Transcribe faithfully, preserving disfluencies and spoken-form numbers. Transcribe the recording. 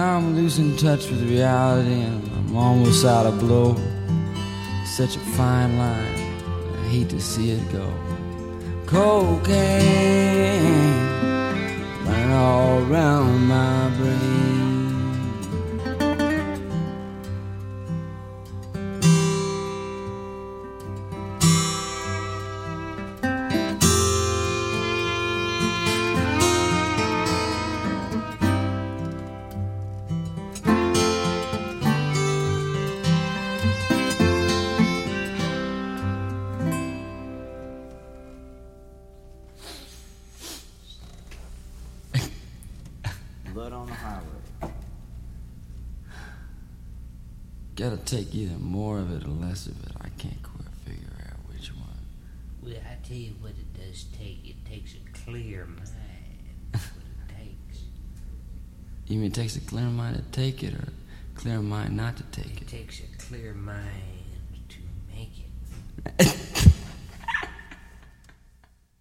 Now I'm losing touch with reality and I'm almost out of blow. Such a fine line, I hate to see it go. Cocaine running all around my brain. Blood on the highway. Gotta take either more of it or less of it. I can't quite figure out which one. Well, I tell you what it does take. It takes a clear mind. That's what it takes. You mean it takes a clear mind to take it or a clear mind not to take It it? takes a clear mind to make it.